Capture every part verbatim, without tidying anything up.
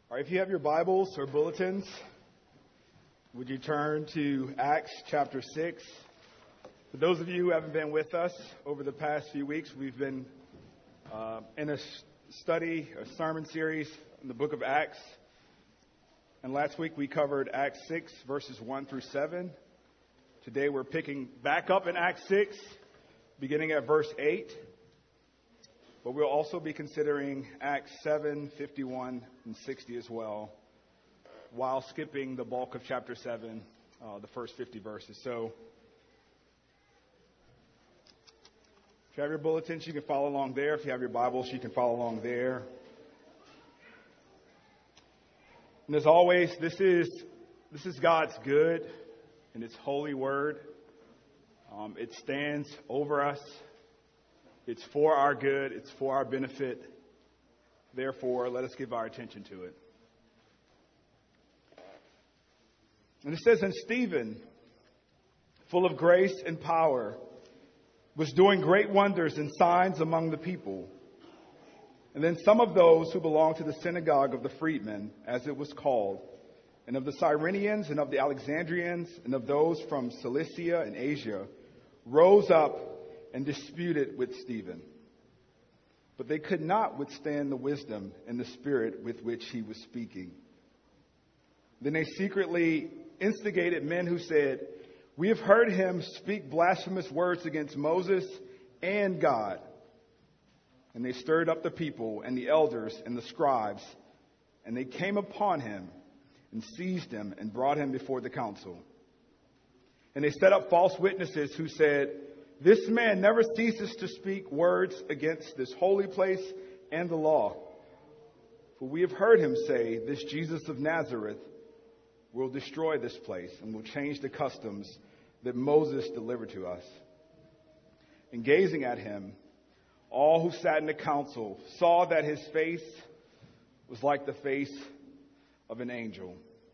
All right, if you have your Bibles or bulletins, would you turn to Acts chapter six? For those of you who haven't been with us over the past few weeks, we've been uh, in a study, a sermon series in the book of Acts. And last week we covered Acts six, verses one through seven. Today we're picking back up in Acts six, beginning at verse eight. But we'll also be considering Acts seven, fifty-one, and sixty as well, while skipping the bulk of chapter seven, uh, the first fifty verses. So, if you have your bulletins, you can follow along there. If you have your Bibles, you can follow along there. And as always, this is this is God's good and His holy word. Um, it stands over us. It's for our good. It's for our benefit. Therefore, let us give our attention to it. And it says, and Stephen, full of grace and power, was doing great wonders and signs among the people. And then some of those who belonged to the synagogue of the freedmen, as it was called, and of the Cyrenians and of the Alexandrians and of those from Cilicia and Asia, rose up and disputed with Stephen. But they could not withstand the wisdom and the spirit with which he was speaking. Then they secretly instigated men who said, we have heard him speak blasphemous words against Moses and God. And they stirred up the people and the elders and the scribes, and they came upon him and seized him and brought him before the council. And they set up false witnesses who said, this man never ceases to speak words against this holy place and the law. For we have heard him say, this Jesus of Nazareth will destroy this place and will change the customs that Moses delivered to us. And gazing at him, all who sat in the council saw that his face was like the face of an angel.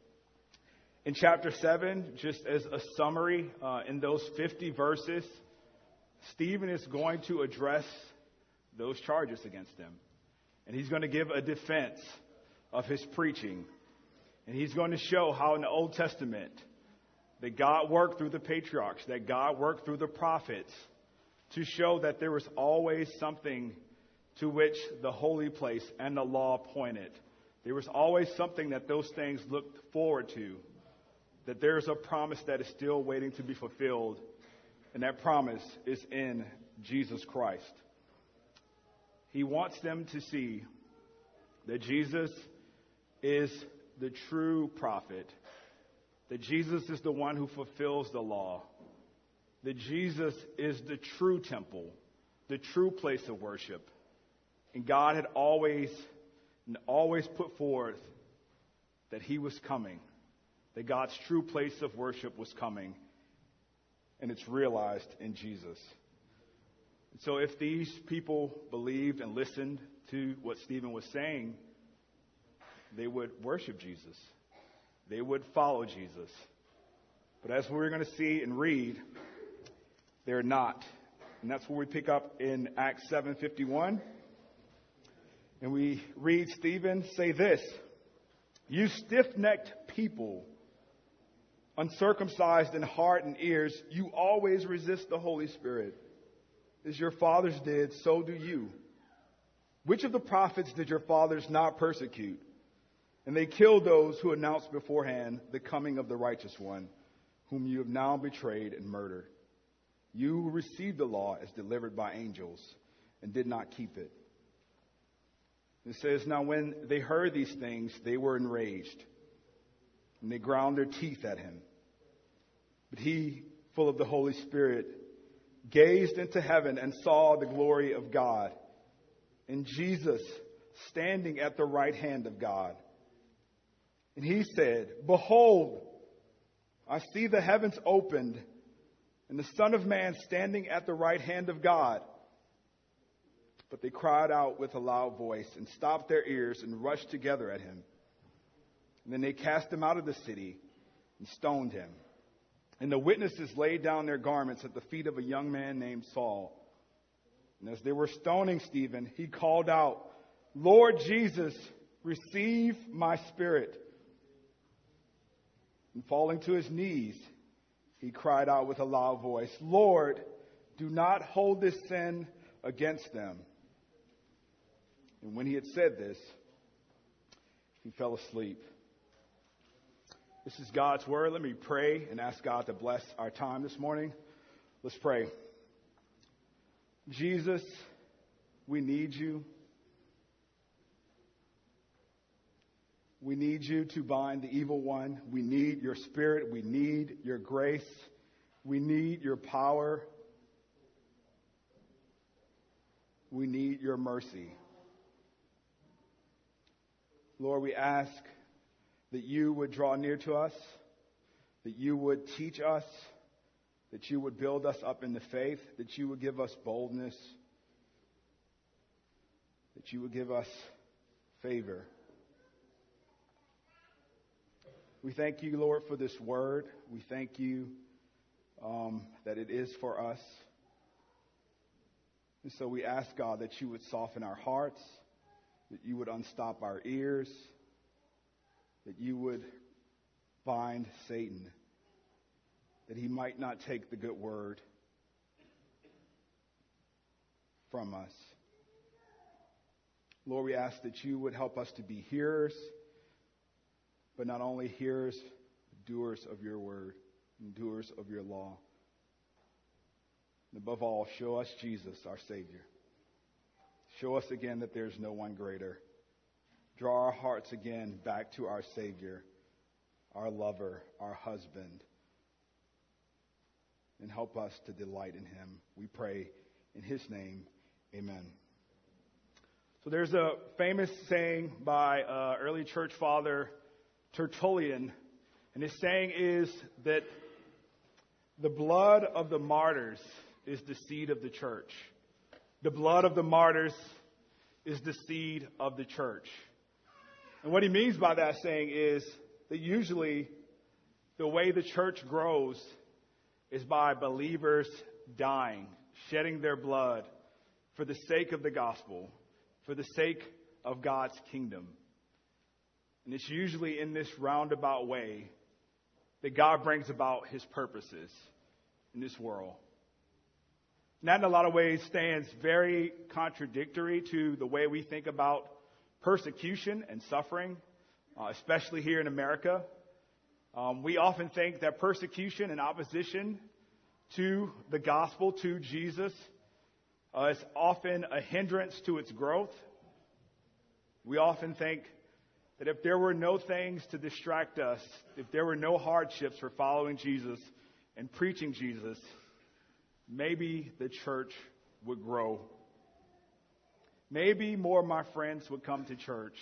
In chapter seven, just as a summary, uh, in those fifty verses, Stephen is going to address those charges against him. And he's going to give a defense of his preaching. And he's going to show how in the Old Testament that God worked through the patriarchs, that God worked through the prophets to show that there was always something to which the holy place and the law pointed. There was always something that those things looked forward to, that there's a promise that is still waiting to be fulfilled. And that promise is in Jesus Christ. He wants them to see that Jesus is the true prophet, that Jesus is the one who fulfills the law, that Jesus is the true temple, the true place of worship. And God had always, always put forth that He was coming, that God's true place of worship was coming. And it's realized in Jesus. So if these people believed and listened to what Stephen was saying, they would worship Jesus. They would follow Jesus. But as we're going to see and read, they're not. And that's where we pick up in Acts seven fifty-one. And we read Stephen say this, you stiff-necked people, uncircumcised in heart and ears, you always resist the Holy Spirit. As your fathers did, so do you. Which of the prophets did your fathers not persecute? And they killed those who announced beforehand the coming of the righteous one, whom you have now betrayed and murdered. You who received the law as delivered by angels and did not keep it. It says, now when they heard these things, they were enraged. And they ground their teeth at him. But he, full of the Holy Spirit, gazed into heaven and saw the glory of God, and Jesus standing at the right hand of God. And he said, behold, I see the heavens opened, and the Son of Man standing at the right hand of God. But they cried out with a loud voice and stopped their ears and rushed together at him. And then they cast him out of the city and stoned him. And the witnesses laid down their garments at the feet of a young man named Saul. And as they were stoning Stephen, he called out, Lord Jesus, receive my spirit. And falling to his knees, he cried out with a loud voice, Lord, do not hold this sin against them. And when he had said this, he fell asleep. This is God's word. Let me pray and ask God to bless our time this morning. Let's pray. Jesus, we need you. We need you to bind the evil one. We need your spirit. We need your grace. We need your power. We need your mercy. Lord, we ask that you would draw near to us, that you would teach us, that you would build us up in the faith, that you would give us boldness, that you would give us favor. We thank you, Lord, for this word. We thank you um, that it is for us. And so we ask, God, that you would soften our hearts, that you would unstop our ears, that you would bind Satan, that he might not take the good word from us. Lord, we ask that you would help us to be hearers, but not only hearers, but doers of your word and doers of your law. And above all, show us Jesus, our Savior. Show us again that there's no one greater. Draw our hearts again back to our Savior, our lover, our husband, and help us to delight in him. We pray in his name, amen. So there's a famous saying by uh, early church father Tertullian, and his saying is that the blood of the martyrs is the seed of the church. The blood of the martyrs is the seed of the church. And what he means by that saying is that usually the way the church grows is by believers dying, shedding their blood for the sake of the gospel, for the sake of God's kingdom. And it's usually in this roundabout way that God brings about his purposes in this world. And that in a lot of ways stands very contradictory to the way we think about persecution and suffering, uh, especially here in America. Um, we often think that persecution and opposition to the gospel, to Jesus, uh, is often a hindrance to its growth. We often think that if there were no things to distract us, if there were no hardships for following Jesus and preaching Jesus, maybe the church would grow. Maybe more of my friends would come to church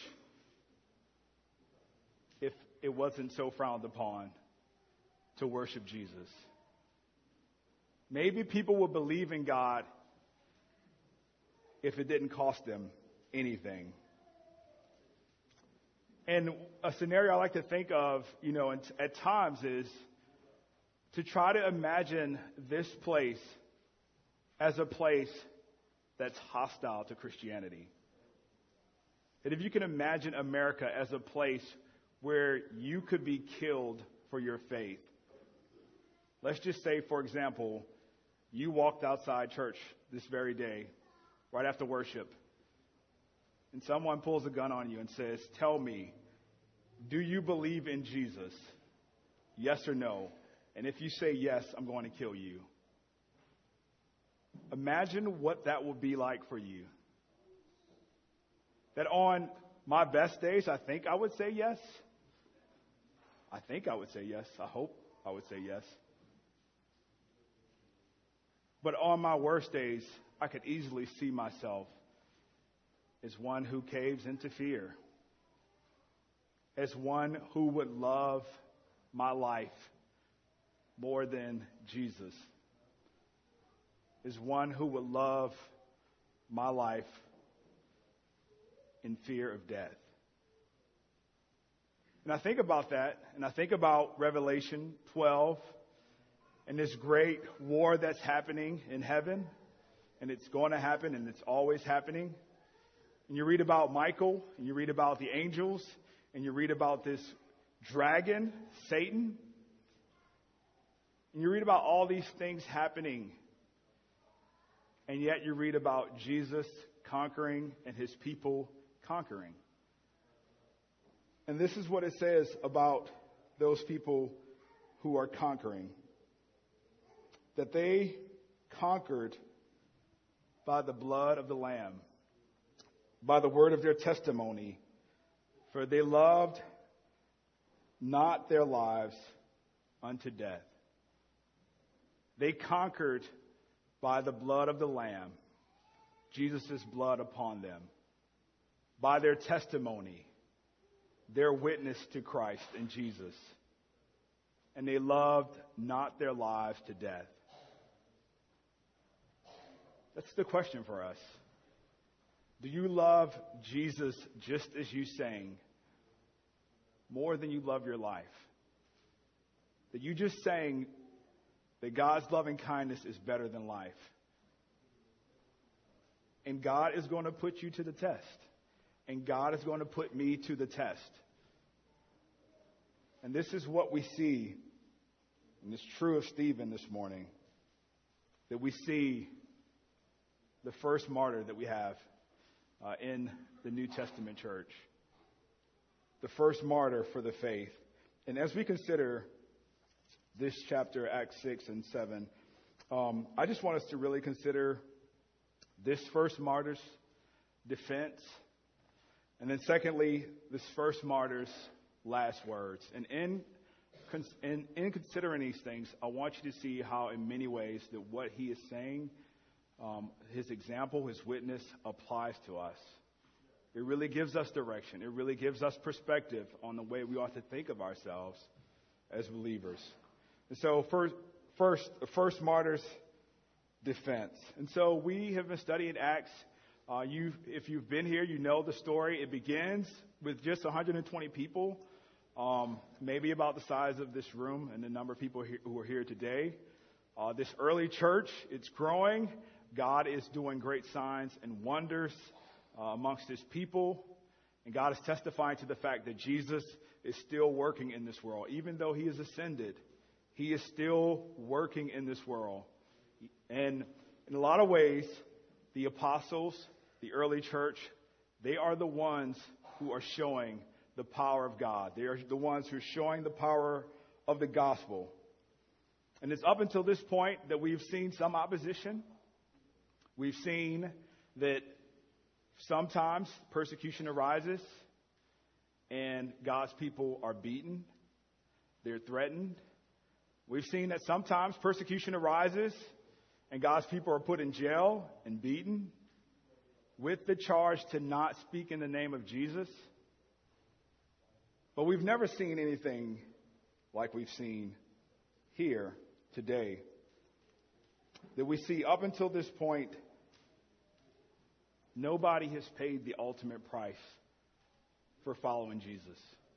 if it wasn't so frowned upon to worship Jesus. Maybe people would believe in God if it didn't cost them anything. And a scenario I like to think of, you know, at times is to try to imagine this place as a place that's hostile to Christianity. That if you can imagine America as a place where you could be killed for your faith. Let's just say, for example, you walked outside church this very day, right after worship, and someone pulls a gun on you and says, tell me, do you believe in Jesus? Yes or no? And if you say yes, I'm going to kill you. Imagine what that would be like for you. That on my best days, I think I would say yes. I think I would say yes. I hope I would say yes. But on my worst days, I could easily see myself as one who caves into fear, as one who would love my life more than Jesus, as one who would love my life in fear of death. And I think about that, and I think about Revelation twelve and this great war that's happening in heaven, and it's going to happen, and it's always happening. And you read about Michael, and you read about the angels, and you read about this dragon, Satan. And you read about all these things happening. And yet you read about Jesus conquering and his people conquering. And this is what it says about those people who are conquering. That they conquered by the blood of the Lamb, by the word of their testimony, for they loved not their lives unto death. They conquered by the blood of the Lamb, Jesus' blood upon them, by their testimony, their witness to Christ and Jesus. And they loved not their lives to death. That's the question for us. Do you love Jesus just as you sang, more than you love your life? That you just sang that God's loving kindness is better than life. And God is going to put you to the test. And God is going to put me to the test. And this is what we see, and it's true of Stephen this morning, that we see the first martyr that we have uh, in the New Testament church. The first martyr for the faith. And as we consider this chapter, Acts six and seven, um, I just want us to really consider this first martyr's defense. And then secondly, this first martyr's last words. And in, in, in considering these things, I want you to see how in many ways that what he is saying, um, his example, his witness applies to us. It really gives us direction. It really gives us perspective on the way we ought to think of ourselves as believers. And so first, first, first martyr's defense. And so we have been studying Acts. Uh, you, if you've been here, you know the story. It begins with just one hundred twenty people, um, maybe about the size of this room and the number of people here, who are here today. Uh, this early church, it's growing. God is doing great signs and wonders uh, amongst his people. And God is testifying to the fact that Jesus is still working in this world. Even though he is ascended, he is still working in this world. And in a lot of ways, the apostles, the early church, they are the ones who are showing the power of God. They are the ones who are showing the power of the gospel. And it's up until this point that we've seen some opposition. We've seen that sometimes persecution arises and God's people are beaten. They're threatened. We've seen that sometimes persecution arises and God's people are put in jail and beaten with the charge to not speak in the name of Jesus. But we've never seen anything like we've seen here today. That we see up until this point, nobody has paid the ultimate price for following Jesus.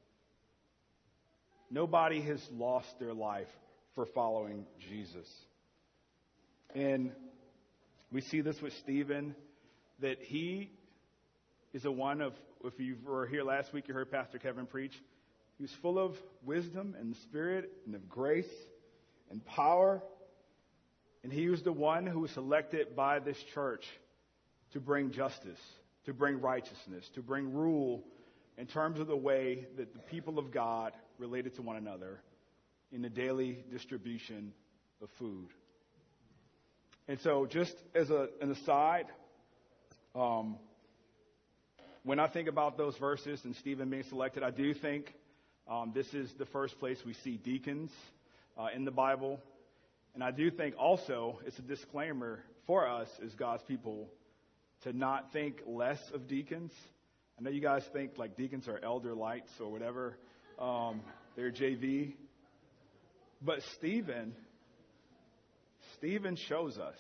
Nobody has lost their life for following Jesus. And we see this with Stephen, that he is a one of, if you were here last week, you heard Pastor Kevin preach. He was full of wisdom and the Spirit and of grace and power. And he was the one who was selected by this church to bring justice, to bring righteousness, to bring rule in terms of the way that the people of God related to one another in the daily distribution of food. And so just as a, an aside, um, when I think about those verses and Stephen being selected, I do think um, this is the first place we see deacons uh, in the Bible. And I do think also it's a disclaimer for us as God's people to not think less of deacons. I know you guys think like deacons are elder lights or whatever. Um, they're J V. But Stephen, Stephen shows us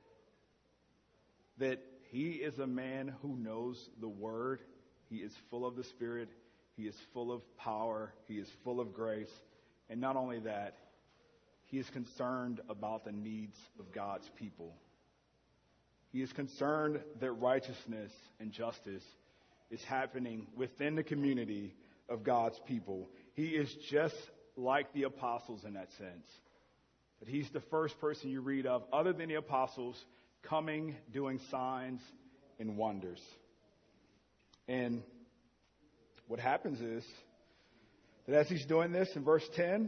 that he is a man who knows the Word. He is full of the Spirit. He is full of power. He is full of grace. And not only that, he is concerned about the needs of God's people. He is concerned that righteousness and justice is happening within the community of God's people. He is just like the apostles in that sense. That he's the first person you read of, other than the apostles, coming, doing signs and wonders. And what happens is that as he's doing this in verse ten,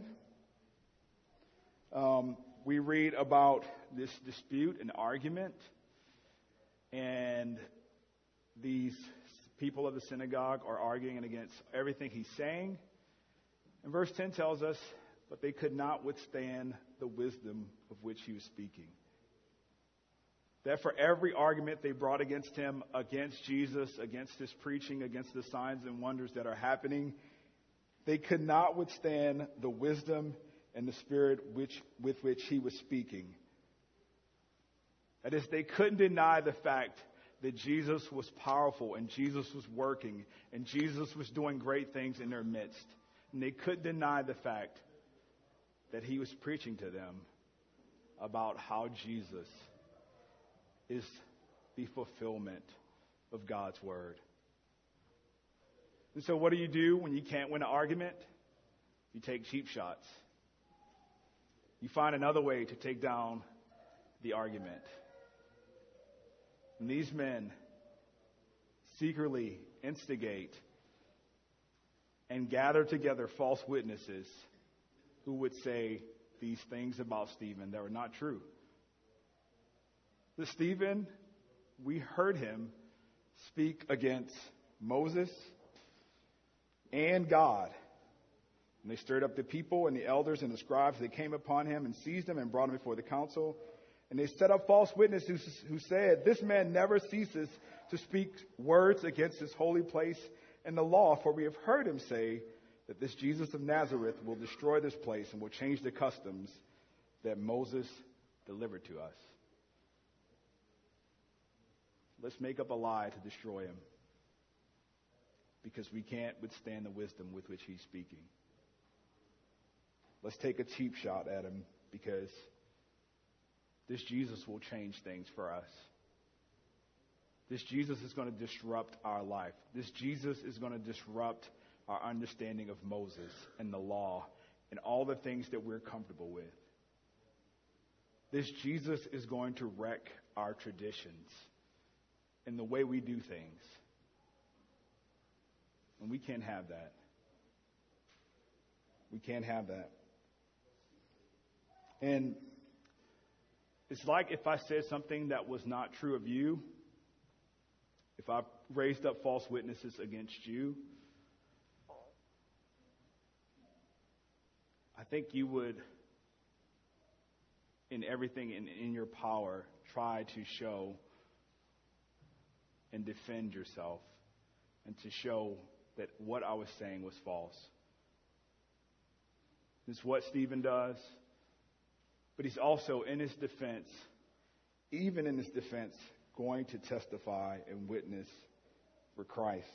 um, we read about this dispute and argument, and these people of the synagogue are arguing against everything he's saying. And verse ten tells us, but they could not withstand the wisdom of which he was speaking. That for every argument they brought against him, against Jesus, against his preaching, against the signs and wonders that are happening, they could not withstand the wisdom and the spirit which, with which he was speaking. That is, they couldn't deny the fact that Jesus was powerful and Jesus was working and Jesus was doing great things in their midst. And they couldn't deny the fact that he was preaching to them about how Jesus is the fulfillment of God's word. And so what do you do when you can't win an argument? You take cheap shots. You find another way to take down the argument. And these men secretly instigate and gather together false witnesses who would say these things about Stephen that were not true. The Stephen, we heard him speak against Moses and God. And they stirred up the people and the elders and the scribes. They came upon him and seized him and brought him before the council. And they set up false witnesses who said, this man never ceases to speak words against this holy place and the law, for we have heard him say that this Jesus of Nazareth will destroy this place and will change the customs that Moses delivered to us. Let's make up a lie to destroy him, because we can't withstand the wisdom with which he's speaking. Let's take a cheap shot at him, because this Jesus will change things for us. This Jesus is going to disrupt our life. This Jesus is going to disrupt our understanding of Moses and the law and all the things that we're comfortable with. This Jesus is going to wreck our traditions and the way we do things. And we can't have that. We can't have that. And it's like if I said something that was not true of you, if I raised up false witnesses against you, I think you would, in everything in, in your power, try to show and defend yourself and to show that what I was saying was false. This is what Stephen does. But he's also, in his defense, even in his defense, going to testify and witness for Christ.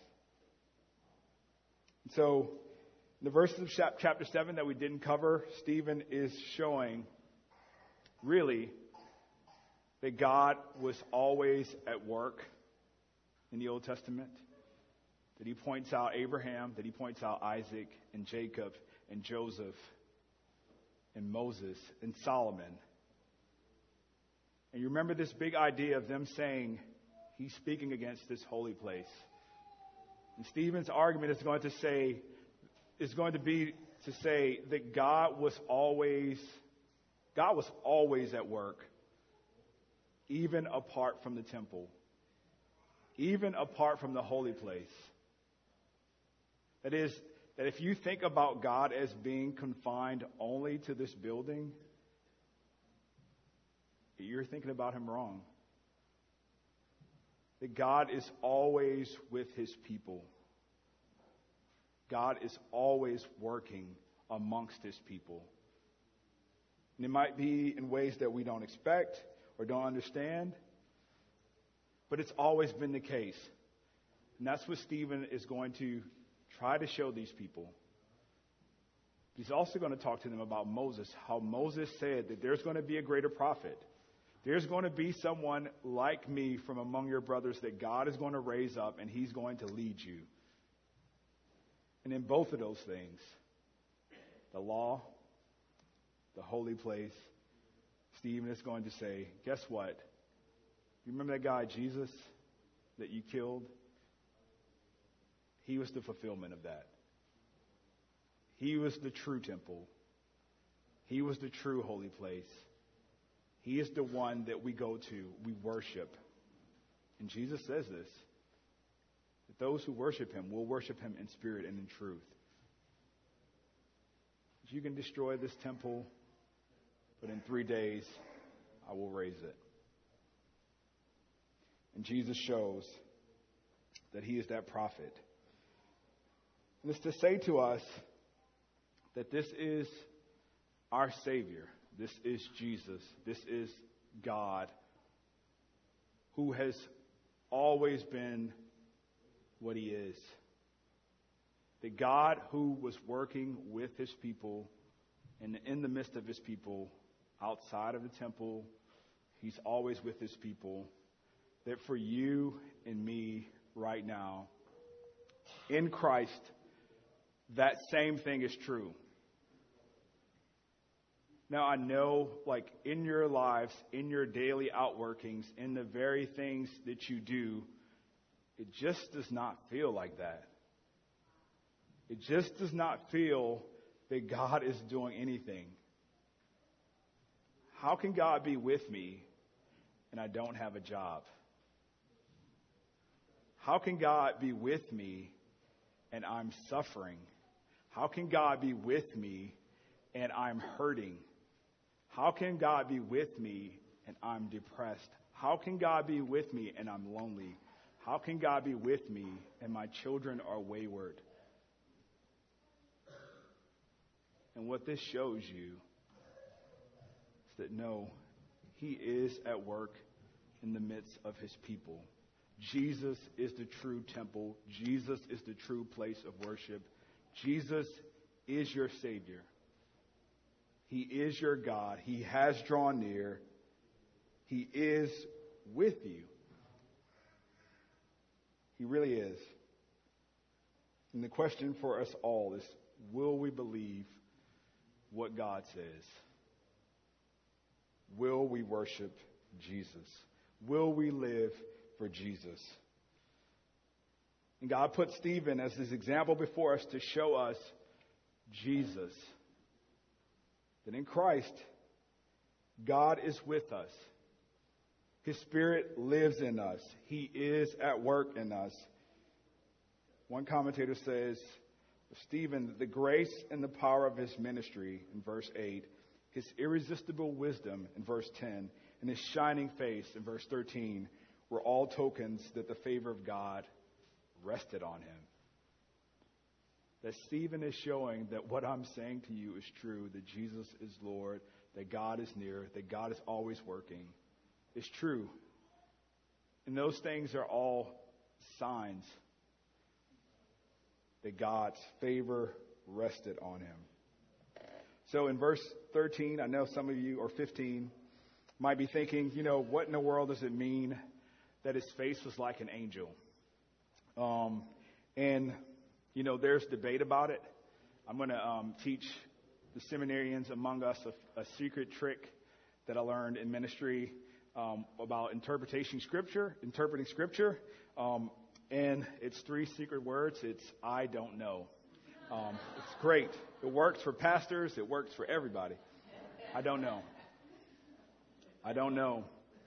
And so, in the verses of chapter seven that we didn't cover, Stephen is showing, really, that God was always at work in the Old Testament. That he points out Abraham, that he points out Isaac and Jacob and Joseph and Moses and Solomon. And you remember this big idea of them saying, he's speaking against this holy place. And Stephen's argument is going to say, is going to be to say that God was always, God was always at work, even apart from the temple, even apart from the holy place. That is, that if you think about God as being confined only to this building, you're thinking about him wrong. That God is always with his people. God is always working amongst his people. And it might be in ways that we don't expect or don't understand, but it's always been the case. And that's what Stephen is going to try to show these people. He's also going to talk to them about Moses, how Moses said that there's going to be a greater prophet There's going to be someone like me from among your brothers that God is going to raise up, and he's going to lead you. And in both of those things, the law, the holy place, Stephen is going to say, guess what? You remember that guy, Jesus, that you killed? He was the fulfillment of that. He was the true temple. He was the true holy place. He is the one that we go to, we worship. And Jesus says this, that those who worship him will worship him in spirit and in truth. You can destroy this temple, but in three days, I will raise it. And Jesus shows that he is that prophet. And it's to say to us that this is our Savior. This is Jesus. This is God, who has always been what he is. The God who was working with his people and in the midst of his people, outside of the temple, he's always with his people. That for you and me right now, in Christ, that same thing is true. Now, I know, like, in your lives, in your daily outworkings, in the very things that you do, it just does not feel like that. It just does not feel that God is doing anything. How can God be with me and I don't have a job? How can God be with me and I'm suffering? How can God be with me and I'm hurting? How can God be with me and I'm depressed? How can God be with me and I'm lonely? How can God be with me and my children are wayward? And what this shows you is that no, he is at work in the midst of his people. Jesus is the true temple. Jesus is the true place of worship. Jesus is your Savior. He is your God. He has drawn near. He is with you. He really is. And the question for us all is, will we believe what God says? Will we worship Jesus? Will we live for Jesus? And God put Stephen as this example before us to show us Jesus. That in Christ, God is with us. His Spirit lives in us. He is at work in us. One commentator says of Stephen, the grace and the power of his ministry, in verse eight, his irresistible wisdom, in verse ten, and his shining face, in verse thirteen, were all tokens that the favor of God rested on him. That Stephen is showing that what I'm saying to you is true, that Jesus is Lord, that God is near, that God is always working. It's true. And those things are all signs that God's favor rested on him. So in verse thirteen, I know some of you, or fifteen, might be thinking, you know, what in the world does it mean that his face was like an angel? Um, and, you know, there's debate about it. I'm going to um, teach the seminarians among us a, a secret trick that I learned in ministry um, about interpretation scripture, interpreting scripture. Um, and it's three secret words. It's, I don't know. Um, it's great. It works for pastors. It works for everybody. I don't know. I don't know.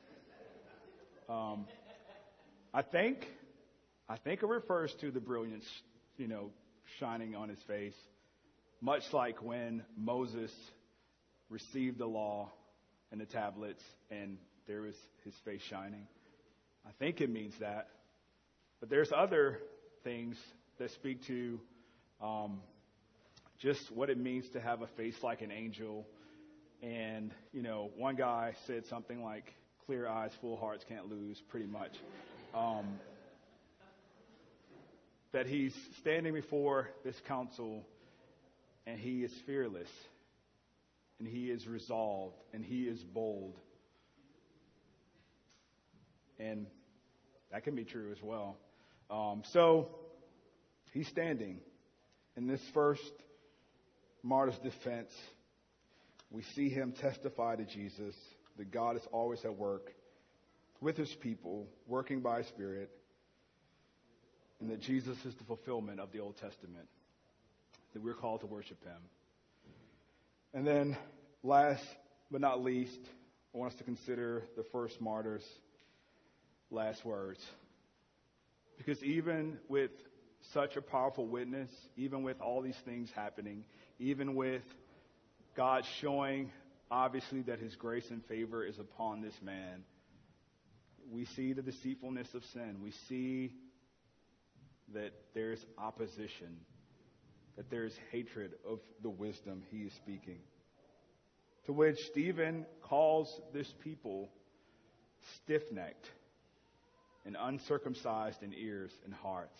Um, I think, I think it refers to the brilliance, you know, shining on his face, much like when Moses received the law and the tablets and there was his face shining. I think it means that. But there's other things that speak to um, just what it means to have a face like an angel. And, you know, one guy said something like, clear eyes, full hearts can't lose, pretty much. Um, that he's standing before this council and he is fearless and he is resolved and he is bold. And that can be true as well. Um, so he's standing in this first martyr's defense. We see him testify to Jesus that God is always at work with his people, working by his Spirit, and that Jesus is the fulfillment of the Old Testament, that we're called to worship him. And then last but not least, I want us to consider the first martyr's last words. Because even with such a powerful witness, even with all these things happening, even with God showing obviously that his grace and favor is upon this man, we see the deceitfulness of sin. We see that there's opposition, that there's hatred of the wisdom he is speaking. To which Stephen calls this people stiff-necked and uncircumcised in ears and hearts.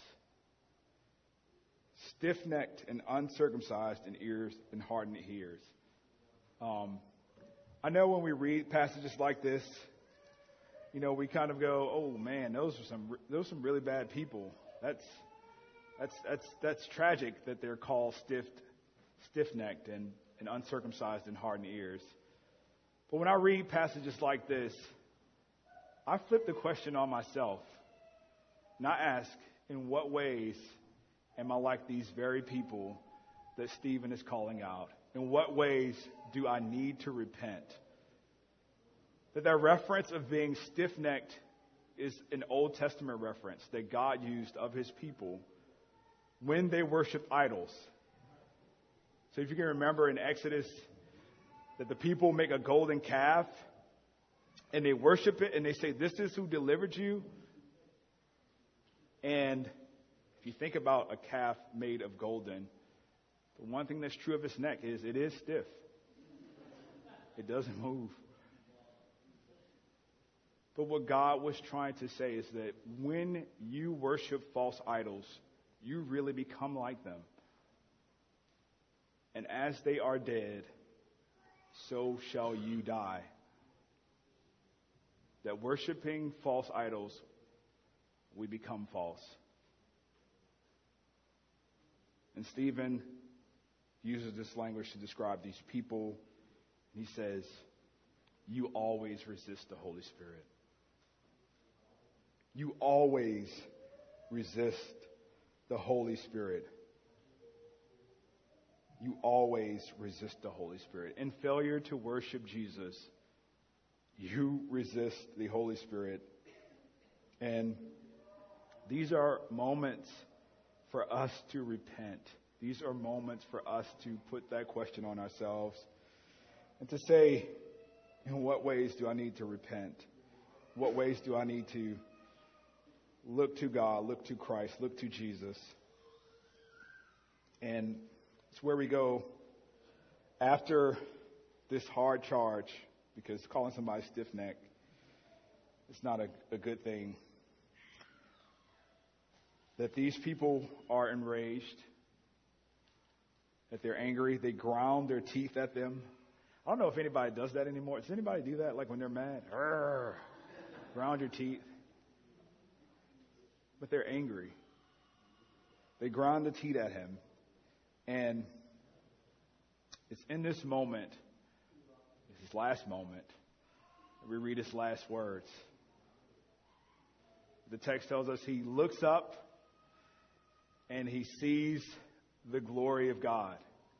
Stiff-necked and uncircumcised in ears and hardened ears. Um, I know when we read passages like this, you know, we kind of go, "Oh man, those are some those are some really bad people. That's that's that's that's tragic that they're called stiff, stiff-necked and, and uncircumcised and hardened ears." But when I read passages like this, I flip the question on myself, and I ask, in what ways am I like these very people that Stephen is calling out? In what ways do I need to repent? That that reference of being stiff-necked is an Old Testament reference that God used of his people when they worshiped idols. So if you can remember in Exodus that the people make a golden calf and they worship it and they say, "This is who delivered you." And if you think about a calf made of golden, the one thing that's true of its neck is it is stiff. It doesn't move. But what God was trying to say is that when you worship false idols, you really become like them. And as they are dead, so shall you die. That worshiping false idols, we become false. And Stephen uses this language to describe these people. He says, "You always resist the Holy Spirit." You always resist the Holy Spirit. You always resist the Holy Spirit. In failure to worship Jesus, you resist the Holy Spirit. And these are moments for us to repent. These are moments for us to put that question on ourselves and to say, in what ways do I need to repent? What ways do I need to look to God, look to Christ, look to Jesus? And it's where we go after this hard charge, because calling somebody stiff-necked is not a, a good thing. That these people are enraged, that they're angry, they ground their teeth at them. I don't know if anybody does that anymore. Does anybody do that, like when they're mad? Arrgh, ground your teeth. But they're angry. They ground the teeth at him. And it's in this moment, this last moment, that we read his last words. The text tells us he looks up and he sees the glory of God.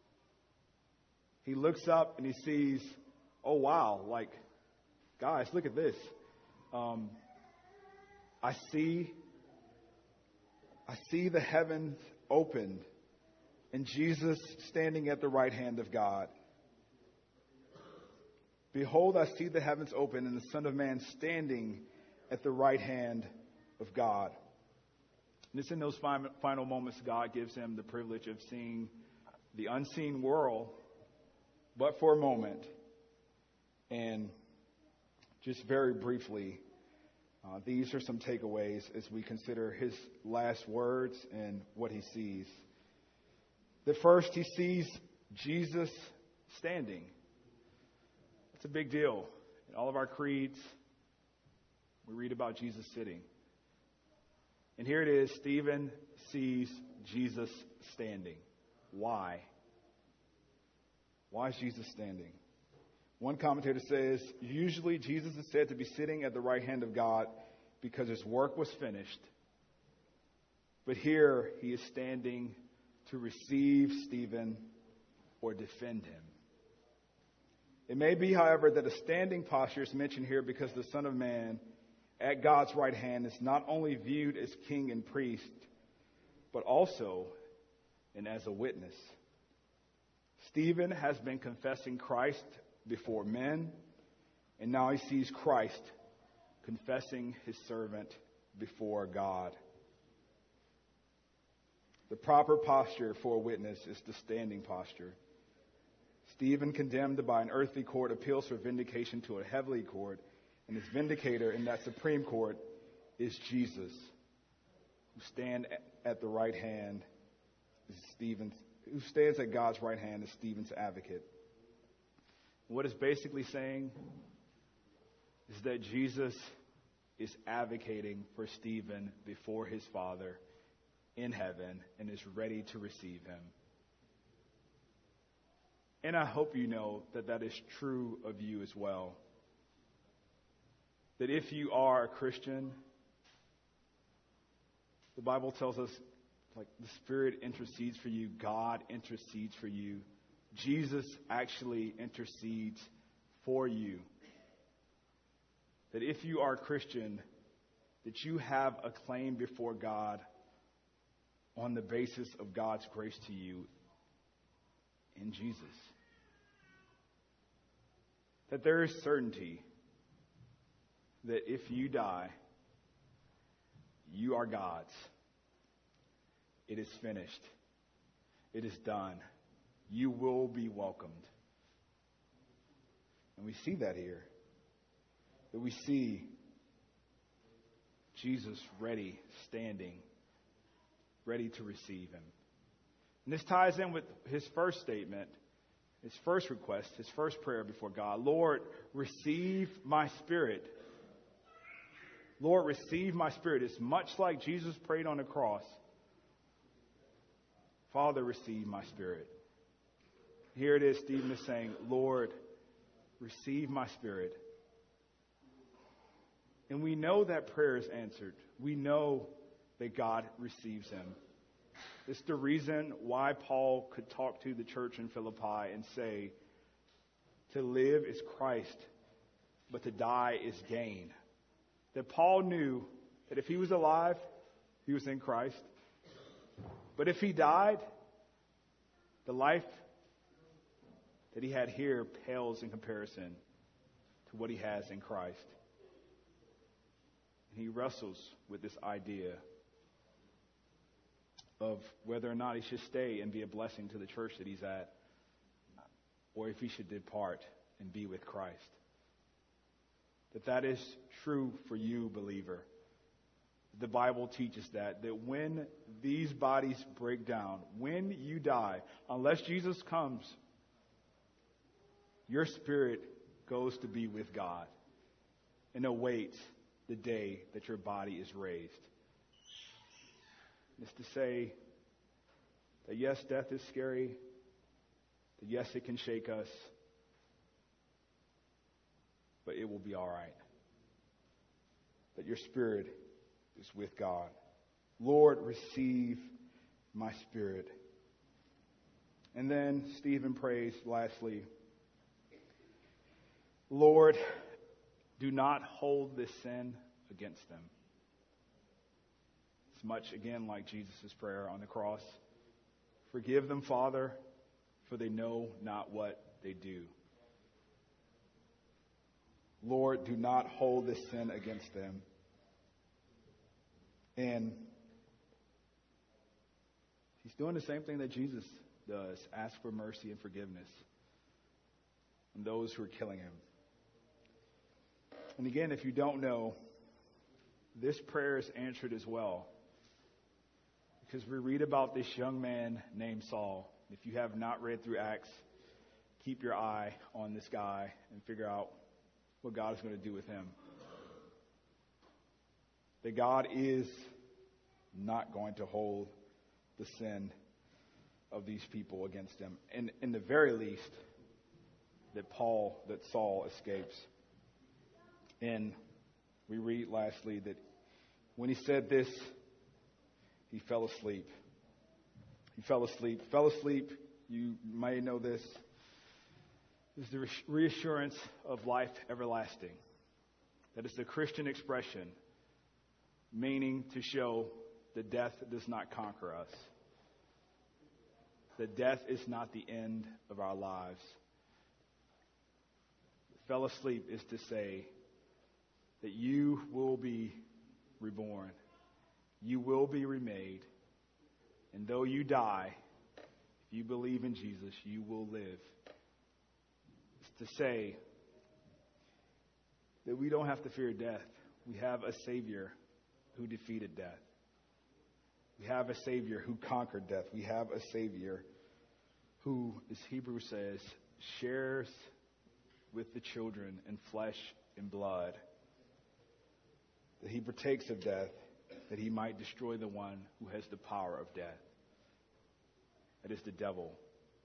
He looks up and he sees, oh wow, like, guys, look at this. Um, I see, I see the heavens opened and Jesus standing at the right hand of God. Behold, I see the heavens open and the Son of Man standing at the right hand of God. And it's in those final moments God gives him the privilege of seeing the unseen world, but for a moment. And just very briefly, uh, these are some takeaways as we consider his last words and what he sees. That first, he sees Jesus standing. It's a big deal. In all of our creeds, We read about Jesus sitting. And here it is, Stephen sees Jesus standing. Why? Why is Jesus standing? One commentator says, usually Jesus is said to be sitting at the right hand of God because his work was finished. But here he is standing to receive Stephen or defend him. It may be, however, that a standing posture is mentioned here because the Son of Man at God's right hand is not only viewed as king and priest, but also and as a witness. Stephen has been confessing Christ before men, and now he sees Christ confessing his servant before God. The proper posture for a witness is the standing posture. Stephen, condemned by an earthly court, appeals for vindication to a heavenly court, and his vindicator in that supreme court is Jesus, who stand at the right hand is Stephen's, who stands at God's right hand is Stephen's advocate. What it's basically saying is that Jesus is advocating for Stephen before his Father in heaven and is ready to receive him. And I hope you know that that is true of you as well. That if you are a Christian, the Bible tells us, like, the Spirit intercedes for you, God intercedes for you. Jesus actually intercedes for you. That if you are a Christian, that you have a claim before God on the basis of God's grace to you in Jesus. That there is certainty that if you die, you are God's. It is finished. It is done. You will be welcomed. And we see that here. That we see Jesus ready, standing, ready to receive him. And this ties in with his first statement, his first request, his first prayer before God. Lord, receive my spirit. Lord, receive my spirit. It's much like Jesus prayed on the cross. Father, receive my spirit. Here it is, Stephen is saying, Lord, receive my spirit. And we know that prayer is answered. We know that God receives him. It's the reason why Paul could talk to the church in Philippi and say, to live is Christ, but to die is gain. That Paul knew that if he was alive, he was in Christ. But if he died, the life that he had here pales in comparison to what he has in Christ. And he wrestles with this idea of whether or not he should stay and be a blessing to the church that he's at, or if he should depart and be with Christ. That that is true for you, believer. The Bible teaches that, that when these bodies break down, when you die, unless Jesus comes, your spirit goes to be with God and awaits the day that your body is raised. It's to say that yes, death is scary, that yes, it can shake us, but it will be all right. That your spirit is with God. Lord, receive my spirit. And then Stephen prays lastly, Lord, do not hold this sin against them. It's much, again, like Jesus' prayer on the cross. Forgive them, Father, for they know not what they do. Lord, do not hold this sin against them. And he's doing the same thing that Jesus does. Ask for mercy and forgiveness from those who are killing him. And again, if you don't know, this prayer is answered as well. Because we read about this young man named Saul. If you have not read through Acts, keep your eye on this guy and figure out what God is going to do with him. that God is not going to hold the sin of these people against him. And in the very least, that Paul, that Saul escapes. And we read lastly that when he said this, he fell asleep. He fell asleep. Fell asleep, you may know this, is the reassurance of life everlasting. That is the Christian expression, meaning to show that death does not conquer us. That death is not the end of our lives. Fell asleep is to say that you will be reborn. You will be remade. And though you die, if you believe in Jesus, you will live. It's to say that we don't have to fear death. We have a Savior who defeated death. We have a Savior who conquered death. We have a Savior who, as Hebrews says, shares with the children in flesh and blood. That he partakes of death, that he might destroy the one who has the power of death. That is the devil.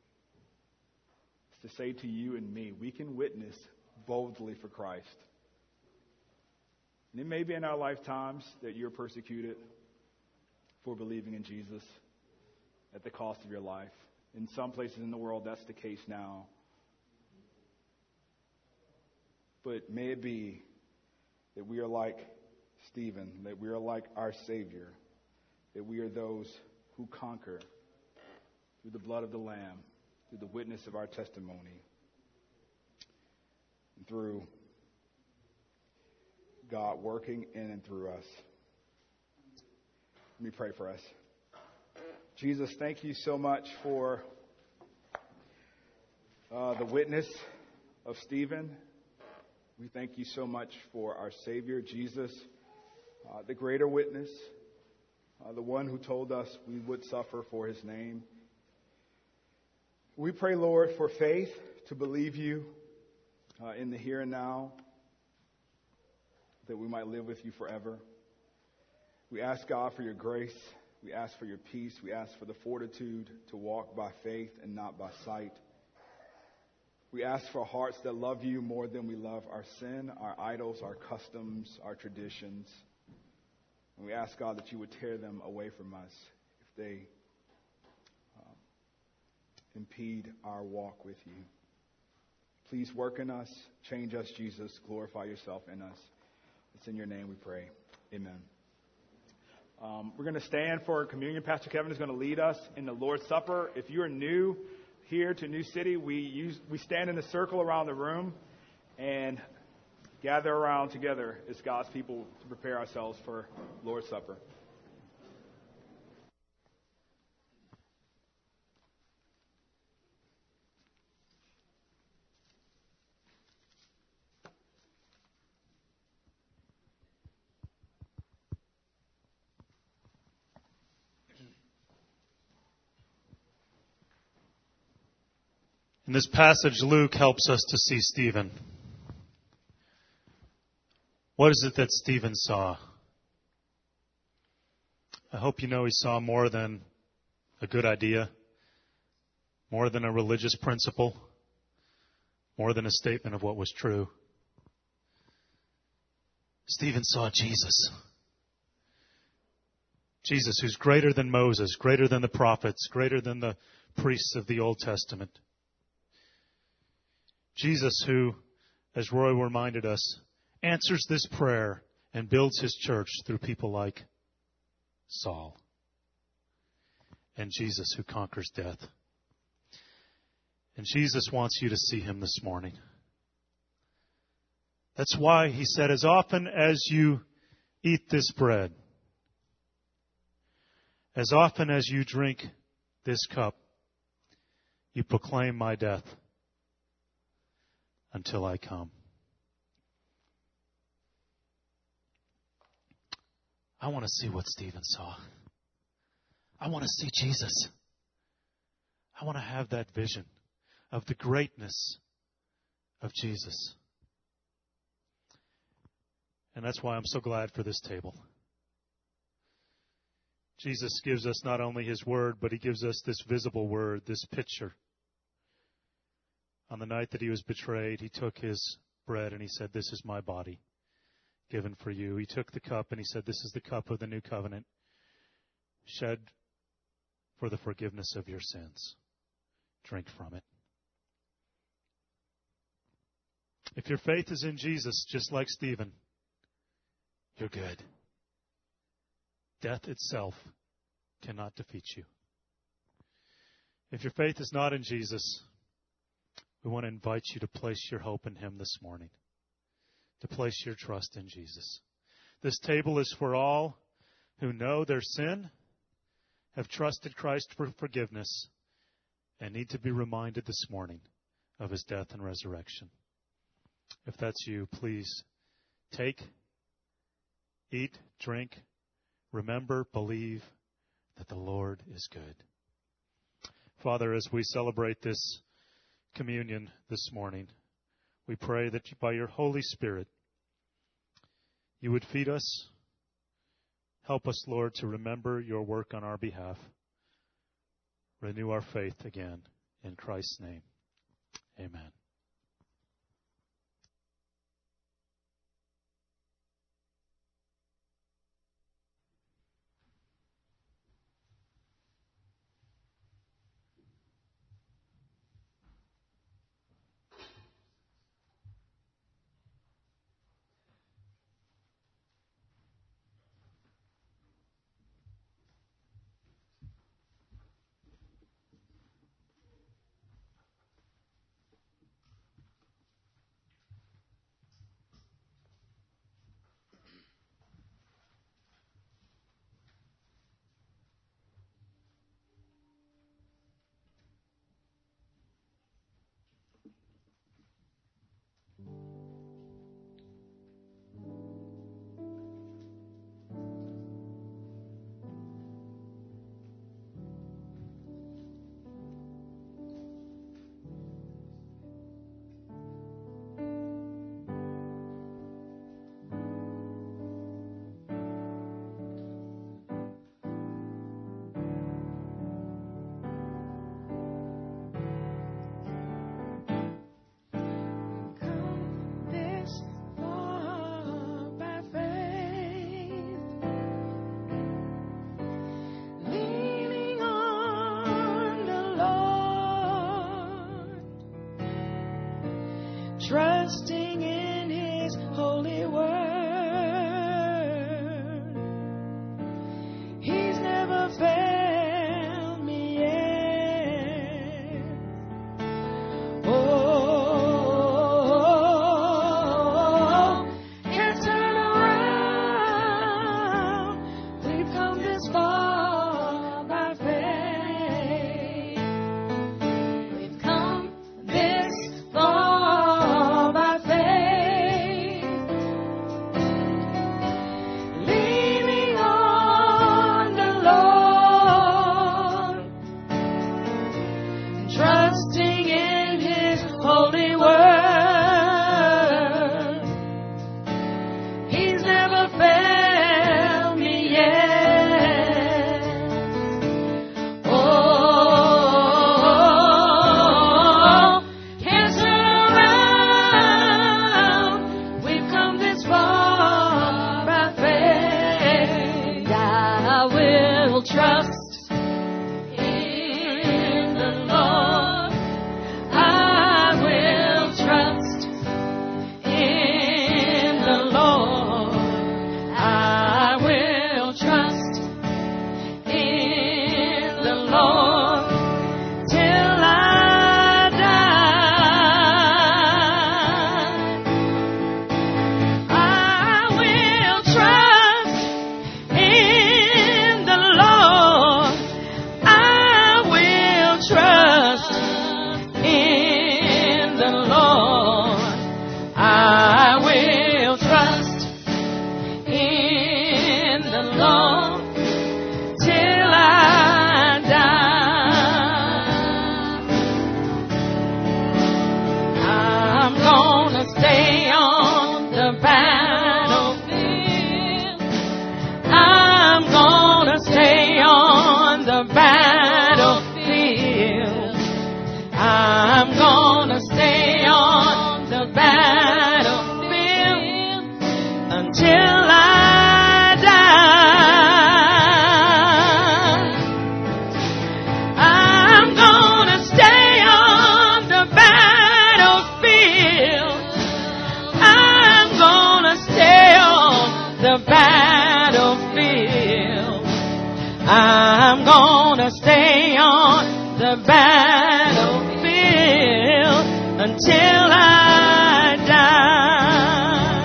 It's to say to you and me, we can witness boldly for Christ. And it may be in our lifetimes that you're persecuted for believing in Jesus at the cost of your life. In some places in the world, that's the case now. But may it be that we are like Stephen, that we are like our Savior, that we are those who conquer through the blood of the Lamb, through the witness of our testimony, and through God working in and through us. Let me pray for us. Jesus, thank you so much for uh, the witness of Stephen. We thank you so much for our Savior, Jesus, uh, the greater witness, uh, the one who told us we would suffer for his name. We pray, Lord, for faith to believe you uh, in the here and now, that we might live with you forever. We ask, God, for your grace. We ask for your peace. We ask for the fortitude to walk by faith and not by sight. We ask for hearts that love you more than we love our sin, our idols, our customs, our traditions. And we ask, God, that you would tear them away from us if they um, impede our walk with you. Please work in us, change us, Jesus, glorify yourself in us. It's in your name we pray. Amen. Um, we're going to stand for communion. Pastor Kevin is going to lead us in the Lord's Supper. If you're new here to New City, we use we stand in a circle around the room and gather around together as God's people to prepare ourselves for Lord's Supper. In this passage, Luke helps us to see Stephen. What is it that Stephen saw? I hope you know he saw more than a good idea, more than a religious principle, more than a statement of what was true. Stephen saw Jesus. Jesus, who's greater than Moses, greater than the prophets, greater than the priests of the Old Testament. Jesus, who, as Roy reminded us, answers this prayer and builds his church through people like Saul. And Jesus, who conquers death. And Jesus wants you to see him this morning. That's why he said, as often as you eat this bread, as often as you drink this cup, you proclaim my death until I come. I want to see what Stephen saw. I want to see Jesus. I want to have that vision of the greatness of Jesus. And that's why I'm so glad for this table. Jesus gives us not only his word, but he gives us this visible word, this picture. On the night that he was betrayed, he took his bread and he said, "This is my body given for you." He took the cup and he said, "This is the cup of the new covenant, shed for the forgiveness of your sins. Drink from it." If your faith is in Jesus, just like Stephen, you're good. Death itself cannot defeat you. If your faith is not in Jesus, we want to invite you to place your hope in him this morning, to place your trust in Jesus. This table is for all who know their sin, have trusted Christ for forgiveness, and need to be reminded this morning of his death and resurrection. If that's you, please take, eat, drink, remember, believe that the Lord is good. Father, as we celebrate this communion this morning, we pray that by your Holy Spirit, you would feed us. Help us, Lord, to remember your work on our behalf. Renew our faith again. In Christ's name, amen. Trusting in his holy word. He's never failed me yet. Oh, can't turn around. We've come this far by faith. We've come this far. Stay until I die.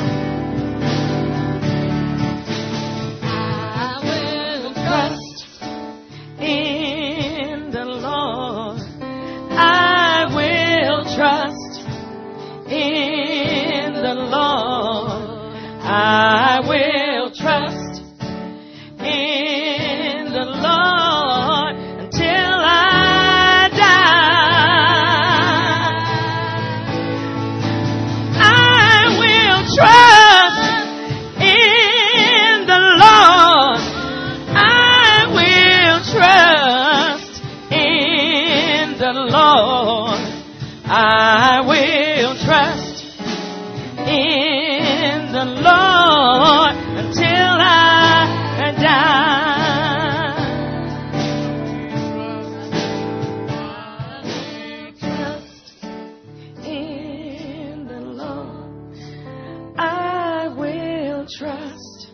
I will trust in the Lord. I will trust in the Lord. I will trust in the Lord until I die. I will trust in the Lord. I will trust in the Lord. I will trust in the Lord until I die. Trust in the Lord. I will trust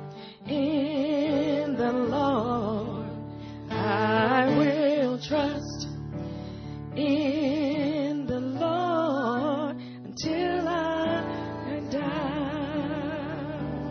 in the Lord. I will trust in the Lord until I die.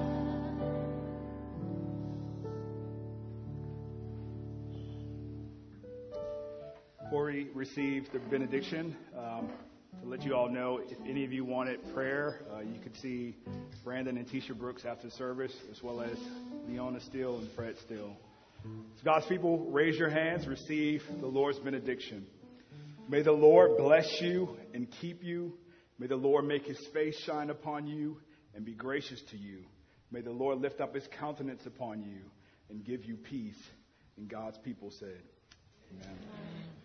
Before we receive the benediction, um, to let you all know, if any of you wanted prayer, uh, you could see Brandon and Tisha Brooks after the service, as well as Leona Steele and Fred Steele. So God's people, raise your hands, receive the Lord's benediction. May the Lord bless you and keep you. May the Lord make his face shine upon you and be gracious to you. May the Lord lift up his countenance upon you and give you peace. And God's people said, amen.